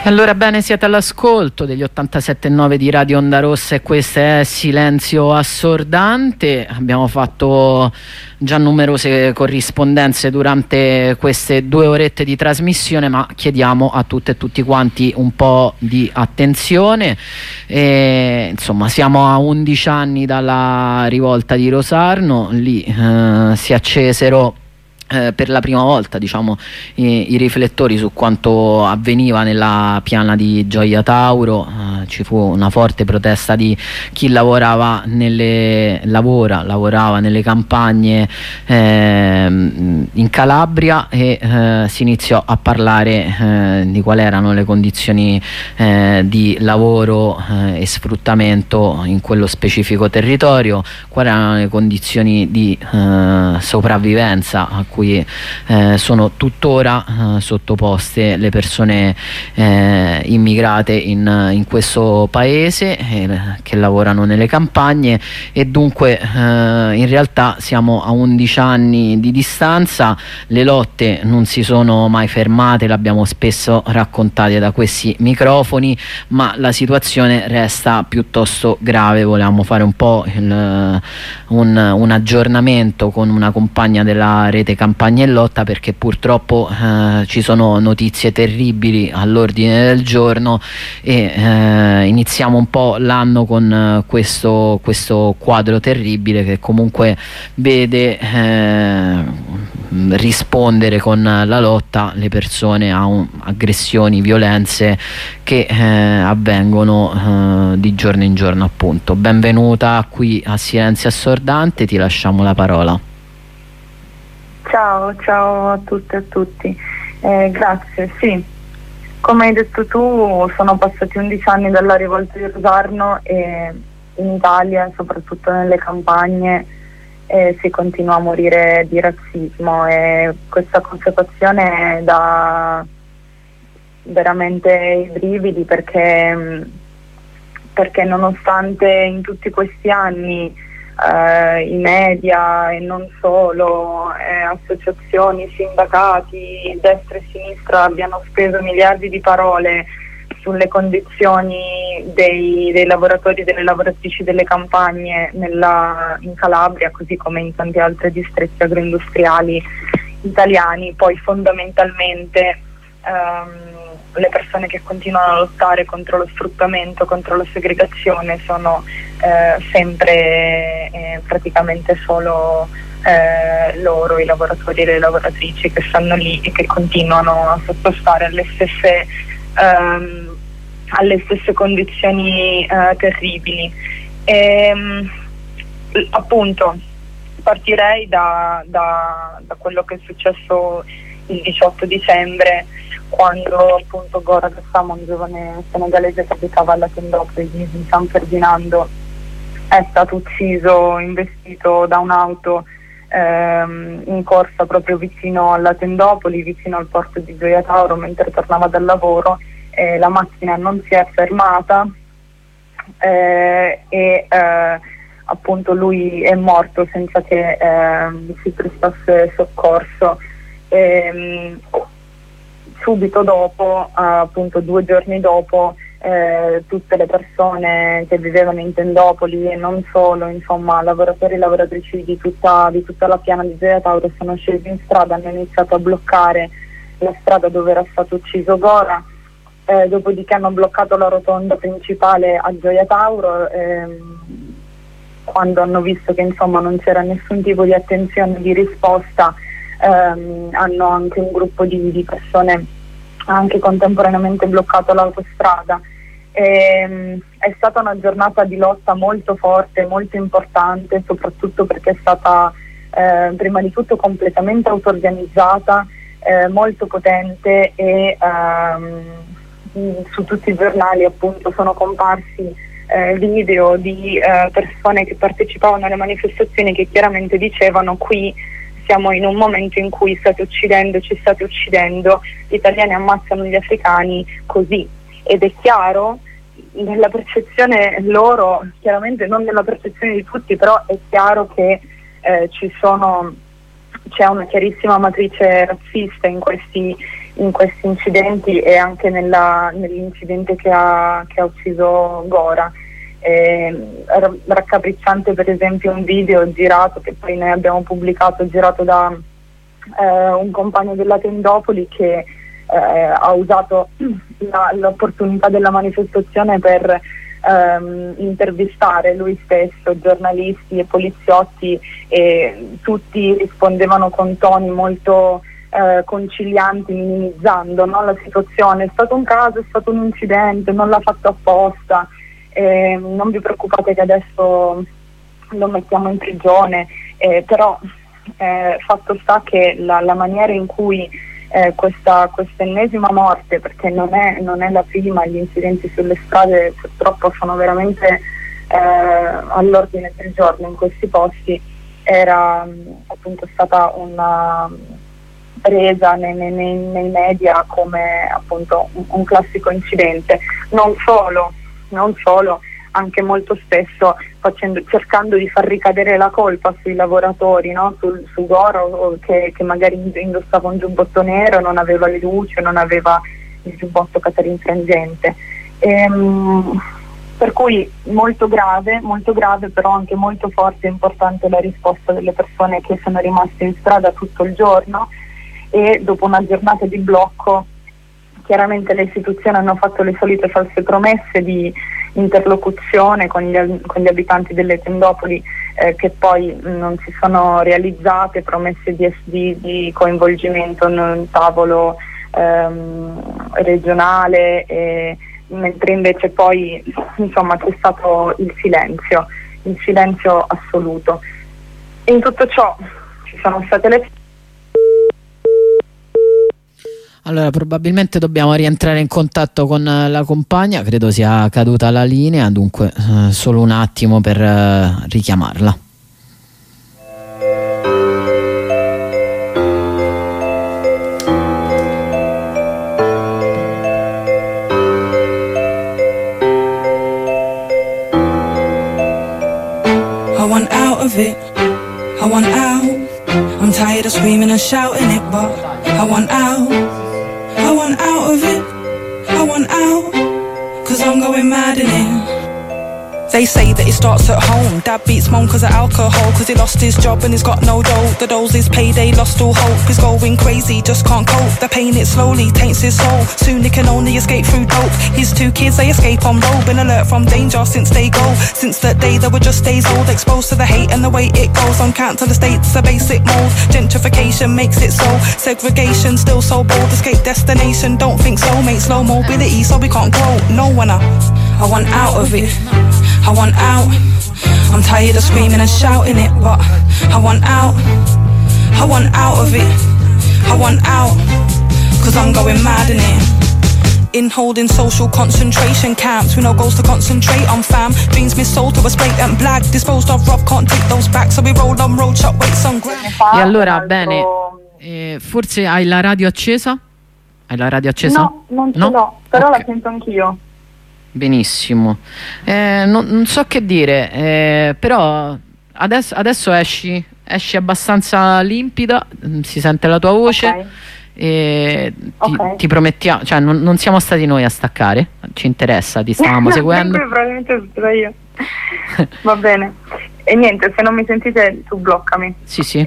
Allora bene, siete all'ascolto degli 87.9 di Radio Onda Rossa e questo è Silenzio Assordante. Abbiamo fatto già numerose corrispondenze durante queste 2 orette di trasmissione, ma chiediamo a tutte e tutti quanti un po' di attenzione. Insomma, siamo a 11 anni dalla rivolta di Rosarno, lì si accesero per la prima volta, diciamo, i riflettori su quanto avveniva nella piana di Gioia Tauro. Ci fu una forte protesta di chi lavorava nelle campagne in Calabria e si iniziò a parlare di quali erano le condizioni di lavoro e sfruttamento in quello specifico territorio, quali erano le condizioni di sopravvivenza a cui sono tuttora sottoposte le persone immigrate in questo paese che lavorano nelle campagne. E dunque in realtà siamo a 11 anni di distanza, le lotte non si sono mai fermate, l'abbiamo spesso raccontate da questi microfoni, ma la situazione resta piuttosto grave. Volevamo fare un po' un aggiornamento con una compagna della rete Campagna e Lotta, perché purtroppo ci sono notizie terribili all'ordine del giorno e iniziamo un po' l'anno con questo quadro terribile che comunque vede rispondere con la lotta le persone a aggressioni, violenze che avvengono di giorno in giorno, appunto. Benvenuta qui a Silenzio Assordante, ti lasciamo la parola. Ciao a tutte e a tutti, grazie. Sì, come hai detto tu, sono passati 11 anni dalla rivolta di Rosarno e in Italia, soprattutto nelle campagne, si continua a morire di razzismo, e questa constatazione dà veramente i brividi perché nonostante in tutti questi anni i media e non solo, associazioni, sindacati, destra e sinistra abbiano speso miliardi di parole sulle condizioni dei lavoratori e delle lavoratrici delle campagne in Calabria, così come in tanti altri distretti agroindustriali italiani, poi fondamentalmente le persone che continuano a lottare contro lo sfruttamento, contro la segregazione sono sempre praticamente solo loro, i lavoratori e le lavoratrici che stanno lì e che continuano a sottostare alle stesse condizioni terribili. Appunto partirei da quello che è successo il 18 dicembre, quando appunto Gora Gassama, un giovane senegalese che abitava alla Tendopoli di San Ferdinando, è stato ucciso investito da un'auto in corsa proprio vicino alla Tendopoli, vicino al porto di Gioia Tauro, mentre tornava dal lavoro. La macchina non si è fermata e appunto lui è morto senza che si prestasse soccorso. Subito dopo, appunto 2 giorni dopo, tutte le persone che vivevano in Tendopoli e non solo, insomma lavoratori e lavoratrici di tutta la piana di Gioia Tauro, sono scesi in strada, hanno iniziato a bloccare la strada dove era stato ucciso Gora, dopodiché hanno bloccato la rotonda principale a Gioia Tauro, quando hanno visto che insomma non c'era nessun tipo di attenzione, di risposta. Hanno anche un gruppo di persone anche contemporaneamente bloccato l'autostrada. È stata una giornata di lotta molto forte, molto importante, soprattutto perché è stata prima di tutto completamente auto-organizzata, molto potente, e su tutti i giornali appunto sono comparsi video di persone che partecipavano alle manifestazioni che chiaramente dicevano: qui siamo in un momento in cui state uccidendo, ci state uccidendo, gli italiani ammazzano gli africani così. Ed è chiaro, nella percezione loro, chiaramente non nella percezione di tutti, però è chiaro che c'è una chiarissima matrice razzista in questi in questi incidenti e anche nell'incidente che ha ucciso Gora. Raccapricciante per esempio un video girato, che poi noi abbiamo pubblicato, girato da un compagno della Tendopoli, che ha usato l'opportunità della manifestazione per intervistare lui stesso giornalisti e poliziotti, e tutti rispondevano con toni molto concilianti, minimizzando, no, la situazione. È stato un caso, è stato un incidente, non l'ha fatto apposta, non vi preoccupate che adesso lo mettiamo in prigione, però fatto sta che la maniera in cui questa ennesima morte, perché non è la prima, gli incidenti sulle strade purtroppo sono veramente all'ordine del giorno in questi posti, era appunto stata una presa nei media come appunto un classico incidente. Non solo, anche molto spesso cercando di far ricadere la colpa sui lavoratori, no? Su Goro, che magari indossava un giubbotto nero, non aveva le luci, non aveva il giubbotto catarinfrangente. Per cui molto grave, però anche molto forte e importante la risposta delle persone che sono rimaste in strada tutto il giorno, e dopo una giornata di blocco chiaramente le istituzioni hanno fatto le solite false promesse di interlocuzione con gli abitanti delle Tendopoli, che poi non si sono realizzate, promesse di coinvolgimento in un tavolo regionale, mentre invece poi insomma c'è stato il silenzio assoluto. In tutto ciò ci sono state le... Allora, probabilmente dobbiamo rientrare in contatto con la compagna, credo sia caduta la linea, dunque solo un attimo per richiamarla. I want out of it, I want out. I'm tired of screaming and shouting it, but I want out. I want out of it, I want out, 'cause I'm going mad in it. They say that it starts at home. Dad beats mom 'cause of alcohol, 'cause he lost his job and he's got no dough. The dole's his payday, lost all hope. He's going crazy, just can't cope. The pain, it slowly taints his soul. Soon he can only escape through dope. His 2 kids, they escape on road. Been alert from danger since they go. Since that day they were just days old. Exposed to the hate and the way it goes. On count to the states, a basic mold. Gentrification makes it so. Segregation still so bold. Escape destination, don't think so, mate. Slow mobility, so we can't grow. No one I want out of it, I want out. I'm tired of screaming and shouting it, but I want out. I want out of it, I want out, 'cause I'm going mad in it. In holding social concentration camps, we no goals to concentrate on, fam. Dreams missold to us blatant black. Disposed of rough, can't take those back. So we roll on road, shot weights on ground. E allora, bene, forse hai la radio accesa? Hai la radio accesa? No, non ce l'ho, però okay. La sento anch'io. Benissimo, non so che dire, però adesso esci abbastanza limpida, si sente la tua voce, okay. E ti promettiamo, cioè non siamo stati noi a staccare, ci interessa, ti stavamo seguendo. Probabilmente sono io. Va bene, e niente, se non mi sentite tu bloccami. Sì.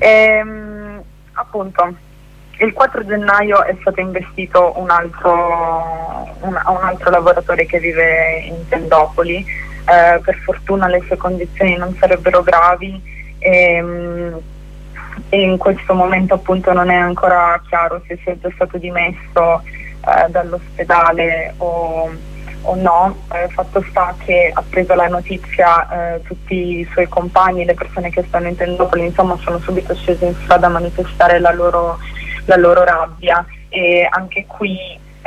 Appunto, il 4 gennaio è stato investito un altro lavoratore che vive in Tendopoli. Per fortuna le sue condizioni non sarebbero gravi, e in questo momento appunto non è ancora chiaro se sia già stato dimesso dall'ospedale o no. Fatto sta che, appresa la notizia, tutti i suoi compagni, le persone che stanno in Tendopoli, insomma, sono subito scesi in strada a manifestare la loro rabbia, e anche qui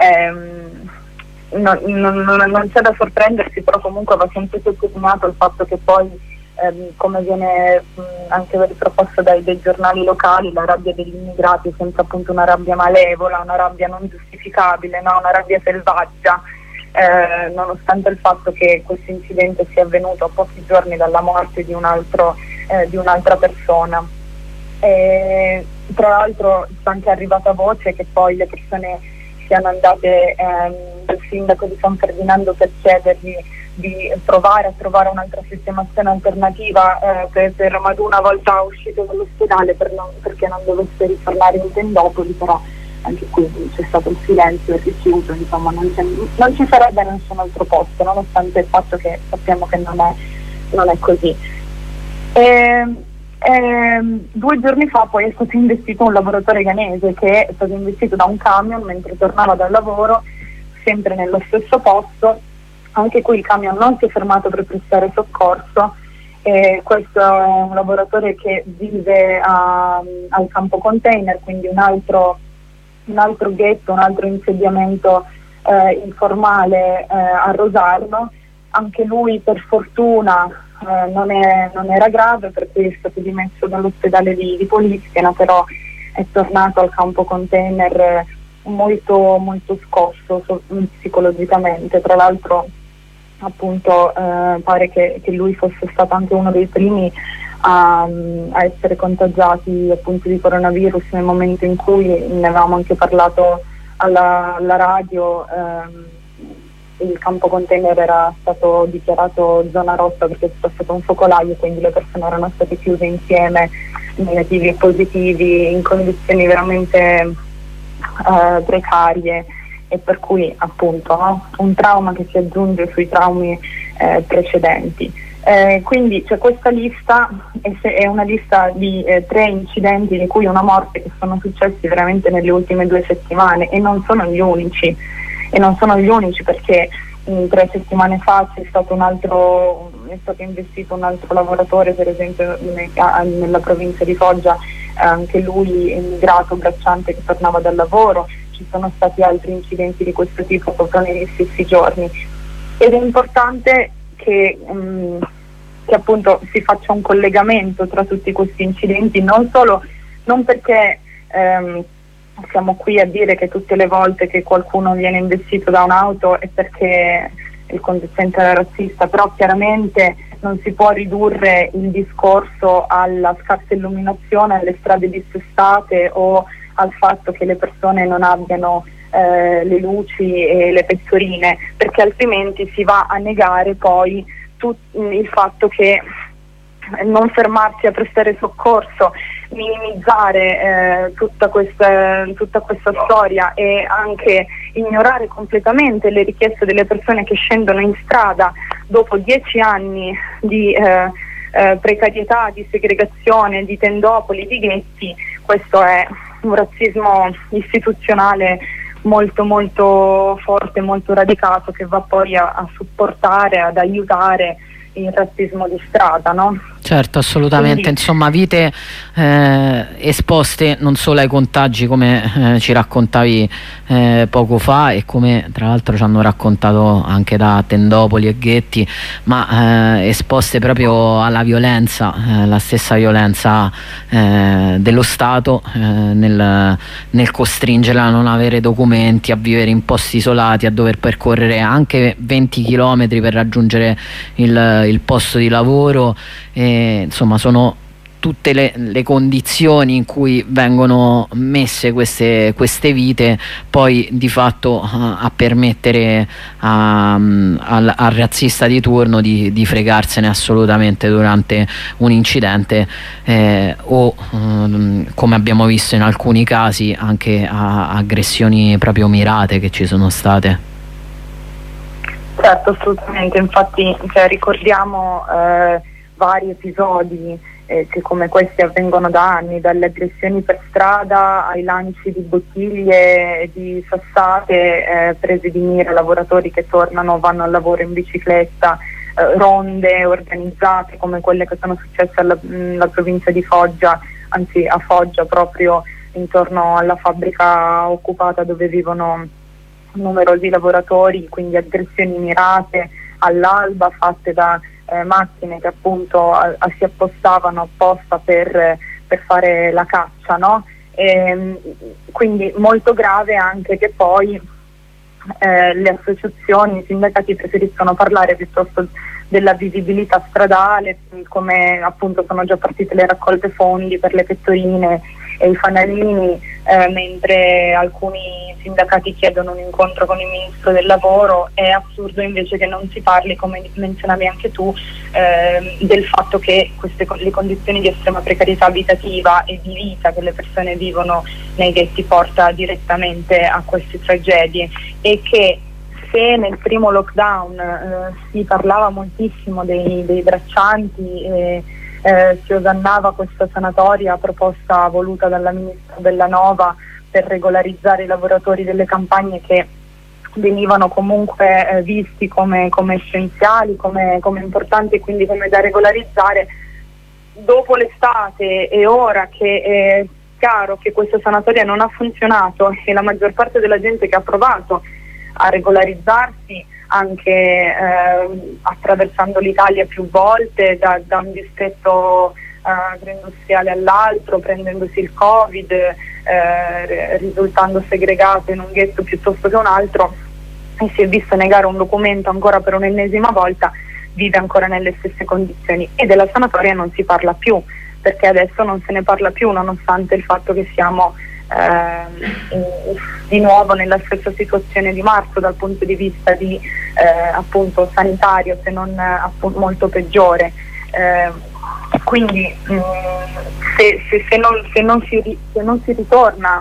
non c'è da sorprendersi, però comunque va sempre sottolineato il fatto che poi, come viene anche riproposto dai giornali locali, la rabbia degli immigrati è sempre appunto una rabbia malevola, una rabbia non giustificabile, no? Una rabbia selvaggia, nonostante il fatto che questo incidente sia avvenuto a pochi giorni dalla morte di un'altra persona. Tra l'altro è anche arrivata voce che poi le persone siano andate dal sindaco di San Ferdinando per chiedergli di provare a trovare un'altra sistemazione alternativa per Madù una volta uscito dall'ospedale, perché non dovesse ritornare in Tendopoli, però anche qui c'è stato il silenzio e il rifiuto, insomma non ci sarebbe nessun altro posto, nonostante il fatto che sappiamo che non è così. 2 giorni fa poi è stato investito un lavoratore ghanese, che è stato investito da un camion mentre tornava dal lavoro, sempre nello stesso posto. Anche qui il camion non si è fermato per prestare soccorso. Questo è un lavoratore che vive al campo container, quindi un altro ghetto, un altro insediamento informale a Rosarno. Anche lui per fortuna non era grave, per cui è stato dimesso dall'ospedale di Polischena, però è tornato al campo container molto molto scosso psicologicamente. Tra l'altro appunto pare che lui fosse stato anche uno dei primi a essere contagiati appunto di coronavirus, nel momento in cui ne avevamo anche parlato alla radio. Il campo container era stato dichiarato zona rossa perché c'è stato un focolaio, quindi le persone erano state chiuse insieme, negativi e positivi, in condizioni veramente precarie, e per cui appunto un trauma che si aggiunge sui traumi precedenti. Quindi c'è questa lista, è una lista di 3 incidenti, di cui una morte, che sono successi veramente nelle ultime 2 settimane, e non sono gli unici, perché 3 settimane fa è stato investito un altro lavoratore, per esempio nella provincia di Foggia, anche lui immigrato bracciante che tornava dal lavoro. Ci sono stati altri incidenti di questo tipo proprio negli stessi giorni, ed è importante che appunto si faccia un collegamento tra tutti questi incidenti, non perché siamo qui a dire che tutte le volte che qualcuno viene investito da un'auto è perché il conducente era razzista, però chiaramente non si può ridurre il discorso alla scarsa illuminazione, alle strade dissestate o al fatto che le persone non abbiano le luci e le pettorine, perché altrimenti si va a negare poi il fatto che non fermarsi a prestare soccorso, minimizzare tutta questa storia, e anche ignorare completamente le richieste delle persone che scendono in strada dopo 10 anni di precarietà, di segregazione, di tendopoli, di ghetti. Questo è un razzismo istituzionale molto molto forte, molto radicato, che va poi a supportare, ad aiutare il razzismo di strada, no? Certo, assolutamente. Quindi, insomma, vite esposte non solo ai contagi, come ci raccontavi poco fa, e come tra l'altro ci hanno raccontato anche da Tendopoli e Ghetti, ma esposte proprio alla violenza, la stessa violenza dello Stato nel costringerla a non avere documenti, a vivere in posti isolati, a dover percorrere anche 20 chilometri per raggiungere il posto di lavoro. Insomma, sono tutte le condizioni in cui vengono messe queste vite poi di fatto a permettere al razzista di turno di fregarsene assolutamente durante un incidente, o come abbiamo visto in alcuni casi anche aggressioni proprio mirate che ci sono state. Certo, assolutamente. Infatti ricordiamo vari episodi che come questi avvengono da anni, dalle aggressioni per strada ai lanci di bottiglie e di sassate prese di mira, lavoratori che vanno al lavoro in bicicletta, ronde organizzate come quelle che sono successe alla provincia di Foggia, anzi a Foggia, proprio intorno alla fabbrica occupata dove vivono numerosi lavoratori, quindi aggressioni mirate all'alba fatte da macchine che appunto si appostavano apposta per fare la caccia, no? Quindi molto grave anche che poi le associazioni, i sindacati preferiscono parlare piuttosto della visibilità stradale, come appunto sono già partite le raccolte fondi per le pettorine e i fanalini, mentre alcuni sindacati chiedono un incontro con il Ministro del Lavoro. È assurdo invece che non si parli, come menzionavi anche tu, del fatto che le condizioni di estrema precarietà abitativa e di vita che le persone vivono nei ghetti porta direttamente a queste tragedie, e che se nel primo lockdown si parlava moltissimo dei braccianti e si osannava questa sanatoria proposta voluta dalla ministra Bellanova per regolarizzare i lavoratori delle campagne che venivano comunque visti come essenziali, come importanti e quindi come da regolarizzare, dopo l'estate e ora che è chiaro che questa sanatoria non ha funzionato e la maggior parte della gente che ha provato a regolarizzarsi anche attraversando l'Italia più volte da un distretto agroindustriale all'altro, prendendosi il Covid, risultando segregato in un ghetto piuttosto che un altro, e si è visto negare un documento ancora per un'ennesima volta, vive ancora nelle stesse condizioni. E della sanatoria non si parla più, perché adesso non se ne parla più, nonostante il fatto che siamo di nuovo nella stessa situazione di marzo dal punto di vista di appunto sanitario, se non molto peggiore. Quindi se non si ritorna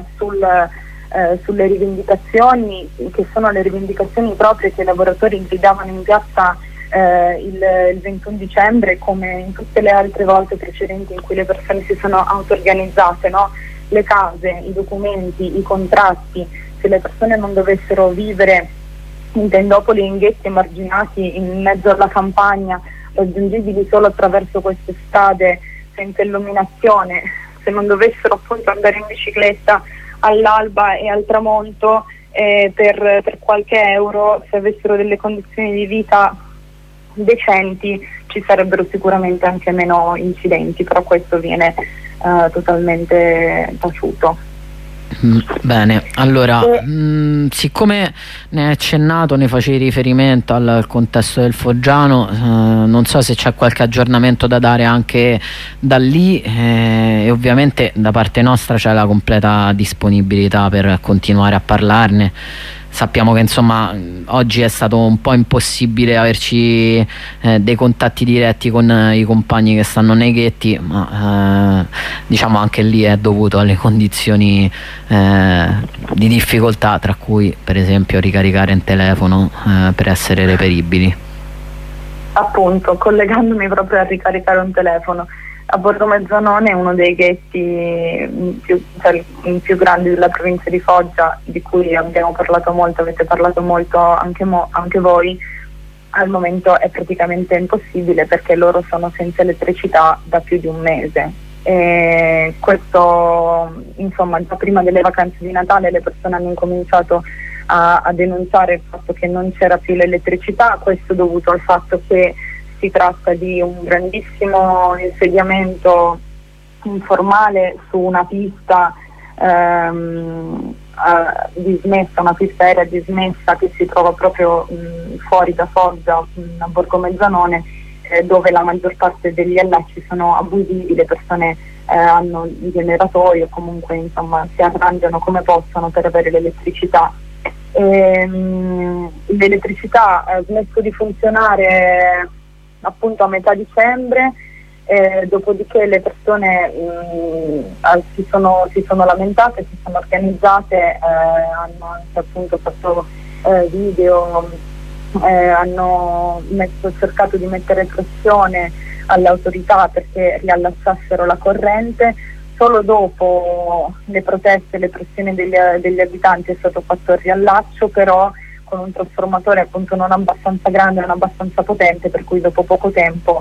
sulle rivendicazioni, che sono le rivendicazioni proprie che i lavoratori gridavano in piazza il 21 dicembre, come in tutte le altre volte precedenti in cui le persone si sono auto-organizzate, no? Le case, i documenti, i contratti, se le persone non dovessero vivere in tendopoli, in ghetti emarginati in mezzo alla campagna, raggiungibili solo attraverso queste strade senza illuminazione, se non dovessero appunto andare in bicicletta all'alba e al tramonto per qualche euro, se avessero delle condizioni di vita decenti, ci sarebbero sicuramente anche meno incidenti, però questo viene totalmente taciuto. Bene, allora siccome ne hai accennato, ne facevi riferimento al contesto del Foggiano, non so se c'è qualche aggiornamento da dare anche da lì, e ovviamente da parte nostra c'è la completa disponibilità per continuare a parlarne. Sappiamo che insomma oggi è stato un po' impossibile averci dei contatti diretti con i compagni che stanno nei ghetti, ma diciamo anche lì è dovuto alle condizioni di difficoltà, tra cui per esempio ricaricare un telefono per essere reperibili. Appunto, collegandomi proprio a ricaricare un telefono, a Borgo Mezzanone è uno dei ghetti più grandi della provincia di Foggia, di cui abbiamo parlato molto, avete parlato molto anche voi. Al momento è praticamente impossibile perché loro sono senza elettricità da più di un mese. E questo, insomma, già prima delle vacanze di Natale le persone hanno incominciato a denunciare il fatto che non c'era più l'elettricità, questo dovuto al fatto che si tratta di un grandissimo insediamento informale su una pista dismessa, una pista aerea dismessa che si trova proprio fuori da Foggia, a Borgo Mezzanone, dove la maggior parte degli allacci sono abusivi, le persone hanno i generatori o comunque insomma si arrangiano come possono per avere l'elettricità. L'elettricità ha smesso di funzionare appunto a metà dicembre, dopodiché le persone si sono lamentate, si sono organizzate, hanno anche appunto fatto video, hanno cercato di mettere pressione alle autorità perché riallacciassero la corrente. Solo dopo le proteste e le pressioni degli abitanti è stato fatto il riallaccio, però con un trasformatore appunto non abbastanza grande, non abbastanza potente, per cui dopo poco tempo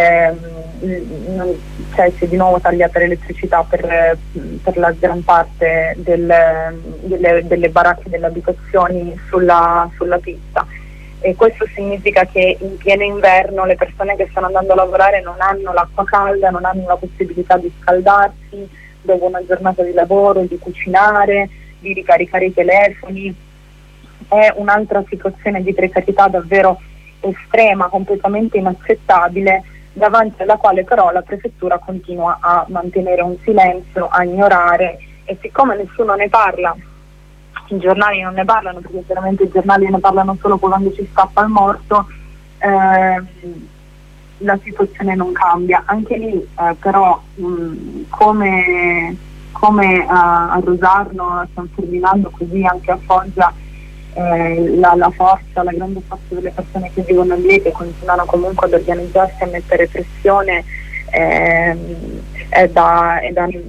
si è di nuovo tagliata l'elettricità per la gran parte delle baracche delle abitazioni sulla pista. E questo significa che in pieno inverno le persone che stanno andando a lavorare non hanno l'acqua calda, non hanno la possibilità di scaldarsi dopo una giornata di lavoro, di cucinare, di ricaricare i telefoni. È un'altra situazione di precarietà davvero estrema, completamente inaccettabile, davanti alla quale però la prefettura continua a mantenere un silenzio, a ignorare, e siccome nessuno ne parla, i giornali non ne parlano, perché chiaramente i giornali ne parlano solo quando ci scappa il morto, la situazione non cambia. Anche lì però come a Rosarno, a San Ferdinando, così anche a Foggia, la forza, la grande forza delle persone che vivono lì e che continuano comunque ad organizzarsi, a mettere pressione, è da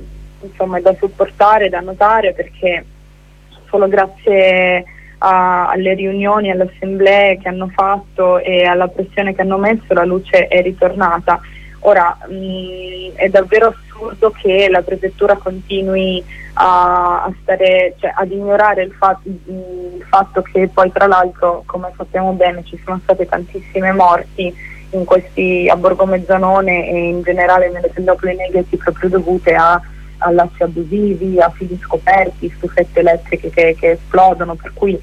supportare, da notare, perché solo grazie alle riunioni, alle assemblee che hanno fatto e alla pressione che hanno messo, la luce è ritornata. Ora è davvero assurdo che la prefettura continui a stare, cioè, ad ignorare il fatto che poi, tra l'altro, come sappiamo bene, ci sono state tantissime morti a Borgo Mezzanone e in generale nelle pellicole Negati, proprio dovute a lacci abusivi, a fili scoperti, stufette elettriche che esplodono, per cui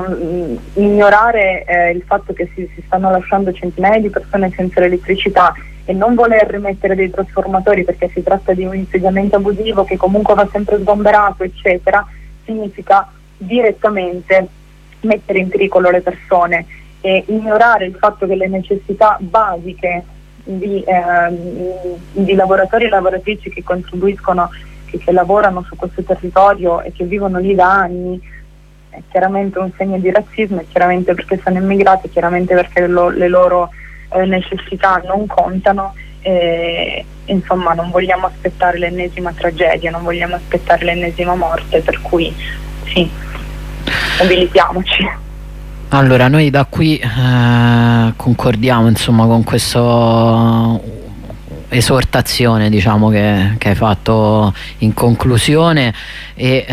ignorare il fatto che si stanno lasciando centinaia di persone senza l'elettricità e non voler rimettere dei trasformatori perché si tratta di un insediamento abusivo che comunque va sempre sgomberato, eccetera, significa direttamente mettere in pericolo le persone, e ignorare il fatto che le necessità basiche di lavoratori e lavoratrici che contribuiscono, che lavorano su questo territorio e che vivono lì da anni, è chiaramente un segno di razzismo, è chiaramente perché sono immigrati, chiaramente perché le loro necessità non contano. Insomma, non vogliamo aspettare l'ennesima tragedia, non vogliamo aspettare l'ennesima morte, per cui sì, mobilitiamoci. Allora, noi da qui concordiamo, insomma, con questa esortazione, diciamo, che hai fatto in conclusione, e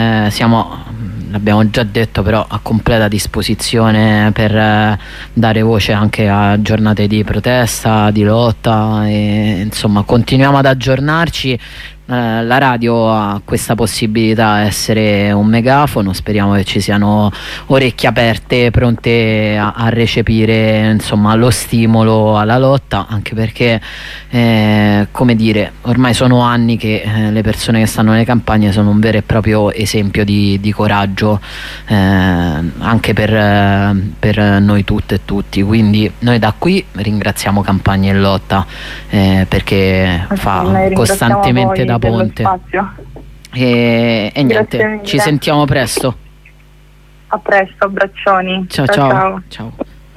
l'abbiamo già detto, però a completa disposizione per dare voce anche a giornate di protesta, di lotta, e insomma continuiamo ad aggiornarci. La radio ha questa possibilità, essere un megafono, speriamo che ci siano orecchie aperte, pronte a recepire, insomma, lo stimolo alla lotta, anche perché come dire, ormai sono anni che le persone che stanno nelle campagne sono un vero e proprio esempio di coraggio, anche per noi tutte e tutti, quindi noi da qui ringraziamo Campagna in Lotta, perché fa costantemente da ponte, e niente, ci sentiamo presto. A presto, abbraccioni. Ciao.